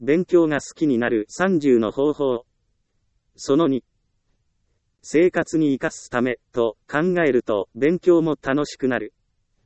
勉強が好きになる30の方法。その2、生活に生かすためと考えると勉強も楽しくなる。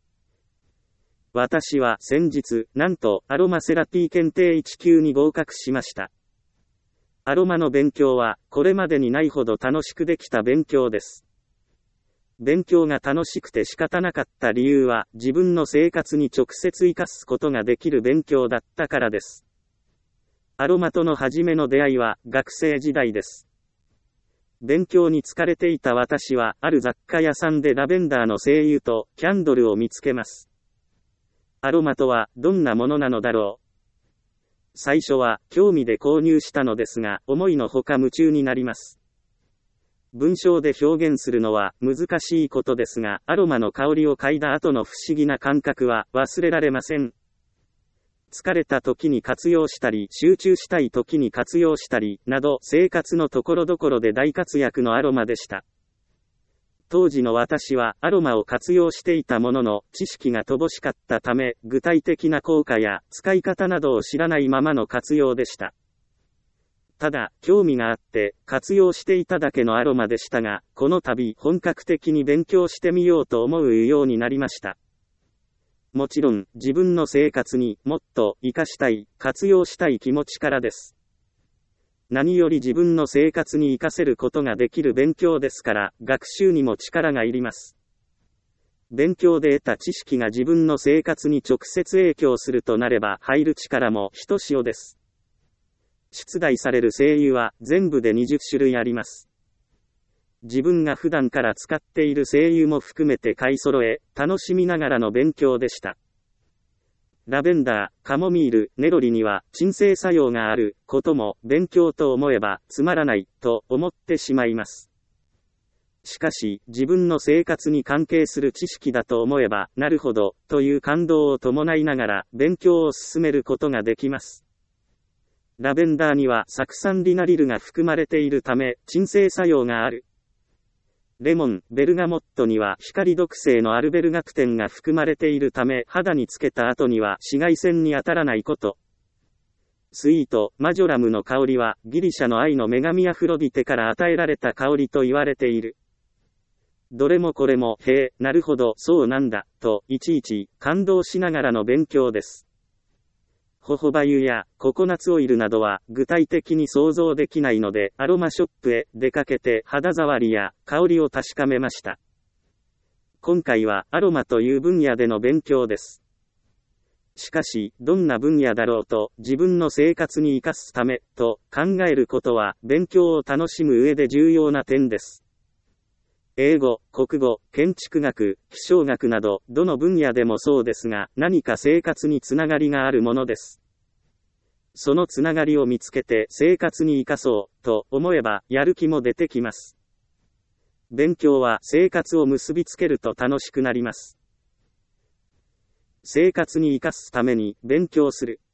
私は先日、なんとアロマセラピー検定1級に合格しました。アロマの勉強はこれまでにないほど楽しくできた勉強です。勉強が楽しくて仕方なかった理由は自分の生活に直接生かすことができる勉強だったからです。アロマとの初めの出会いは学生時代です。勉強に疲れていた私はある雑貨屋さんでラベンダーの精油とキャンドルを見つけます。アロマとはどんなものなのだろう。最初は興味で購入したのですが、思いのほか夢中になります。文章で表現するのは難しいことですが、アロマの香りを嗅いだ後の不思議な感覚は忘れられません。疲れた時に活用したり、集中したい時に活用したり、など生活のところどころで大活躍のアロマでした。当時の私はアロマを活用していたものの、知識が乏しかったため、具体的な効果や使い方などを知らないままの活用でした。ただ、興味があって活用していただけのアロマでしたが、この度本格的に勉強してみようと思うようになりました。もちろん、自分の生活にもっと活かしたい、活用したい気持ちからです。何より自分の生活に活かせることができる勉強ですから、学習にも力がいります。勉強で得た知識が自分の生活に直接影響するとなれば、入る力もひとしおです。出題される精油は全部で20種類あります。自分が普段から使っている精油も含めて買い揃え、楽しみながらの勉強でした。ラベンダー、カモミール、ネロリには鎮静作用があることも勉強と思えばつまらないと思ってしまいます。しかし、自分の生活に関係する知識だと思えば、なるほど、という感動を伴いながら勉強を進めることができます。ラベンダーには酢酸リナリルが含まれているため、鎮静作用がある。レモン、ベルガモットには光毒性のアルベルガクテンが含まれているため、肌につけた後には紫外線に当たらないこと。スイート、マジョラムの香りはギリシャの愛の女神アフロディテから与えられた香りと言われている。どれもこれも、へえ、なるほど、そうなんだ、といちいち感動しながらの勉強です。ホホバ油やココナッツオイルなどは具体的に想像できないので、アロマショップへ出かけて肌触りや香りを確かめました。今回はアロマという分野での勉強です。しかし、どんな分野だろうと自分の生活に生かすためと考えることは勉強を楽しむ上で重要な点です。英語、国語、建築学、気象学など、どの分野でもそうですが、何か生活につながりがあるものです。そのつながりを見つけて生活に生かそうと思えば、やる気も出てきます。勉強は生活を結びつけると楽しくなります。生活に生かすために勉強する。